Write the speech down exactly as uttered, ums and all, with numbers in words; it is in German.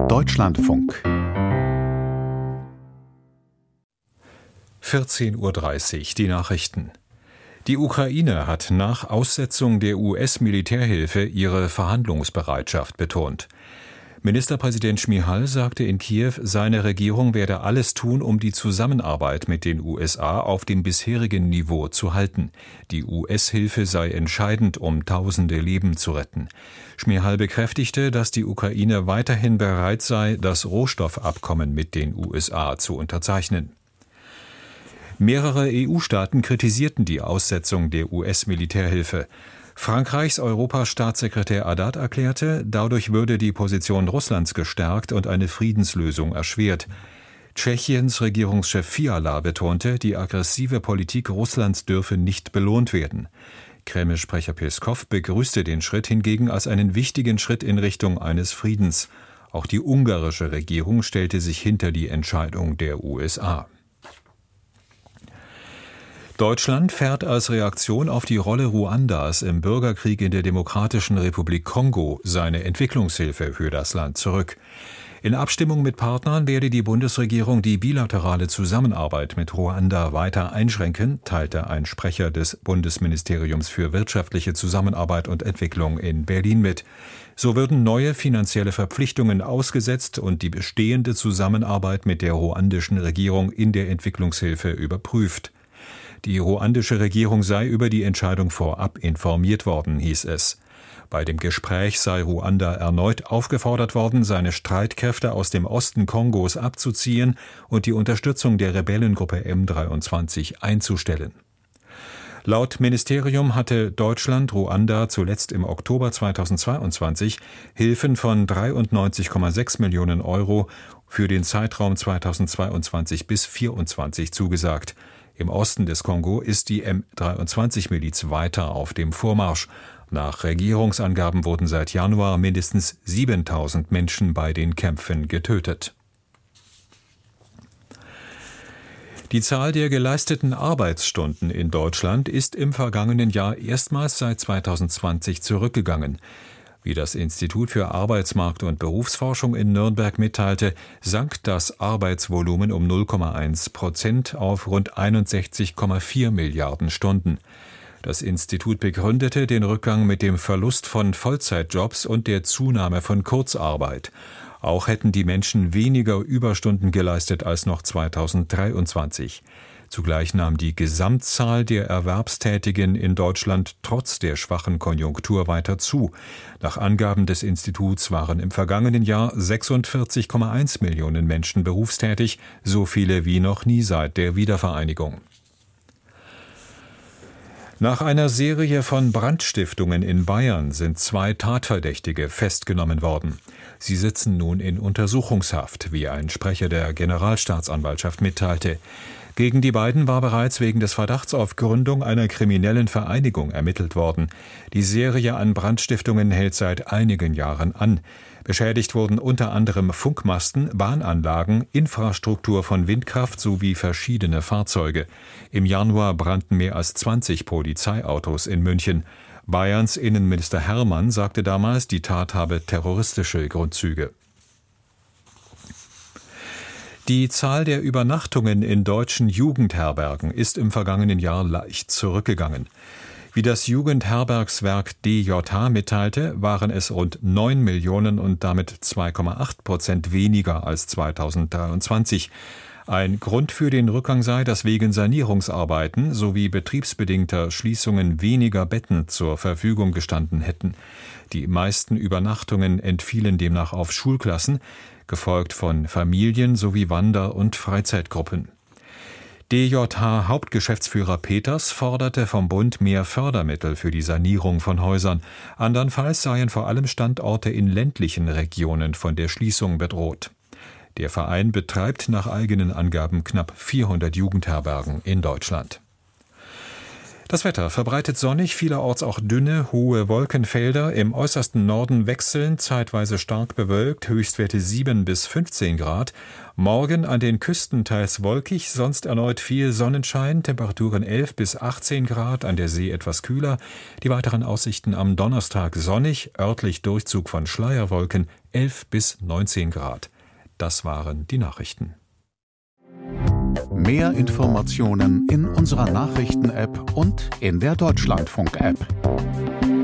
Deutschlandfunk. vierzehn Uhr dreißig, die Nachrichten. Die Ukraine hat nach Aussetzung der U S-Militärhilfe ihre Verhandlungsbereitschaft betont. Ministerpräsident Šmyhal sagte in Kiew, seine Regierung werde alles tun, um die Zusammenarbeit mit den U S A auf dem bisherigen Niveau zu halten. Die U S-Hilfe sei entscheidend, um tausende Leben zu retten. Šmyhal bekräftigte, dass die Ukraine weiterhin bereit sei, das Rohstoffabkommen mit den U S A zu unterzeichnen. Mehrere E U-Staaten kritisierten die Aussetzung der U S-Militärhilfe. Frankreichs Europastaatssekretär Haddad erklärte, dadurch würde die Position Russlands gestärkt und eine Friedenslösung erschwert. Tschechiens Regierungschef Fiala betonte, die aggressive Politik Russlands dürfe nicht belohnt werden. Kreml-Sprecher Peskow begrüßte den Schritt hingegen als einen wichtigen Schritt in Richtung eines Friedens. Auch die ungarische Regierung stellte sich hinter die Entscheidung der U S A. Deutschland fährt als Reaktion auf die Rolle Ruandas im Bürgerkrieg in der Demokratischen Republik Kongo seine Entwicklungshilfe für das Land zurück. In Abstimmung mit Partnern werde die Bundesregierung die bilaterale Zusammenarbeit mit Ruanda weiter einschränken, teilte ein Sprecher des Bundesministeriums für wirtschaftliche Zusammenarbeit und Entwicklung in Berlin mit. So würden neue finanzielle Verpflichtungen ausgesetzt und die bestehende Zusammenarbeit mit der ruandischen Regierung in der Entwicklungshilfe überprüft. Die ruandische Regierung sei über die Entscheidung vorab informiert worden, hieß es. Bei dem Gespräch sei Ruanda erneut aufgefordert worden, seine Streitkräfte aus dem Osten Kongos abzuziehen und die Unterstützung der Rebellengruppe M dreiundzwanzig einzustellen. Laut Ministerium hatte Deutschland Ruanda zuletzt im Oktober zweitausendzweiundzwanzig Hilfen von dreiundneunzig Komma sechs Millionen Euro für den Zeitraum zweitausendzweiundzwanzig bis zweitausendvierundzwanzig zugesagt. Im Osten des Kongo ist die M dreiundzwanzig Miliz weiter auf dem Vormarsch. Nach Regierungsangaben wurden seit Januar mindestens siebentausend Menschen bei den Kämpfen getötet. Die Zahl der geleisteten Arbeitsstunden in Deutschland ist im vergangenen Jahr erstmals seit zweitausendzwanzig zurückgegangen. Wie das Institut für Arbeitsmarkt- und Berufsforschung in Nürnberg mitteilte, sank das Arbeitsvolumen um null Komma eins Prozent auf rund einundsechzig Komma vier Milliarden Stunden. Das Institut begründete den Rückgang mit dem Verlust von Vollzeitjobs und der Zunahme von Kurzarbeit. Auch hätten die Menschen weniger Überstunden geleistet als noch zweitausenddreiundzwanzig. Zugleich nahm die Gesamtzahl der Erwerbstätigen in Deutschland trotz der schwachen Konjunktur weiter zu. Nach Angaben des Instituts waren im vergangenen Jahr sechsundvierzig Komma eins Millionen Menschen berufstätig, so viele wie noch nie seit der Wiedervereinigung. Nach einer Serie von Brandstiftungen in Bayern sind zwei Tatverdächtige festgenommen worden. Sie sitzen nun in Untersuchungshaft, wie ein Sprecher der Generalstaatsanwaltschaft mitteilte. Gegen die beiden war bereits wegen des Verdachts auf Gründung einer kriminellen Vereinigung ermittelt worden. Die Serie an Brandstiftungen hält seit einigen Jahren an. Beschädigt wurden unter anderem Funkmasten, Bahnanlagen, Infrastruktur von Windkraft sowie verschiedene Fahrzeuge. Im Januar brannten mehr als zwanzig Polizeiautos in München. Bayerns Innenminister Hermann sagte damals, die Tat habe terroristische Grundzüge. Die Zahl der Übernachtungen in deutschen Jugendherbergen ist im vergangenen Jahr leicht zurückgegangen. Wie das Jugendherbergswerk D J H mitteilte, waren es rund neun Millionen und damit zwei Komma acht Prozent weniger als zweitausenddreiundzwanzig. Ein Grund für den Rückgang sei, dass wegen Sanierungsarbeiten sowie betriebsbedingter Schließungen weniger Betten zur Verfügung gestanden hätten. Die meisten Übernachtungen entfielen demnach auf Schulklassen, gefolgt von Familien sowie Wander- und Freizeitgruppen. D J H-Hauptgeschäftsführer Peters forderte vom Bund mehr Fördermittel für die Sanierung von Häusern. Andernfalls seien vor allem Standorte in ländlichen Regionen von der Schließung bedroht. Der Verein betreibt nach eigenen Angaben knapp vierhundert Jugendherbergen in Deutschland. Das Wetter verbreitet sonnig, vielerorts auch dünne, hohe Wolkenfelder. Im äußersten Norden wechseln, zeitweise stark bewölkt, Höchstwerte sieben bis fünfzehn Grad. Morgen an den Küsten teils wolkig, sonst erneut viel Sonnenschein, Temperaturen elf bis achtzehn Grad, an der See etwas kühler. Die weiteren Aussichten am Donnerstag sonnig, örtlich Durchzug von Schleierwolken, elf bis neunzehn Grad. Das waren die Nachrichten. Mehr Informationen in unserer Nachrichten-App und in der Deutschlandfunk-App.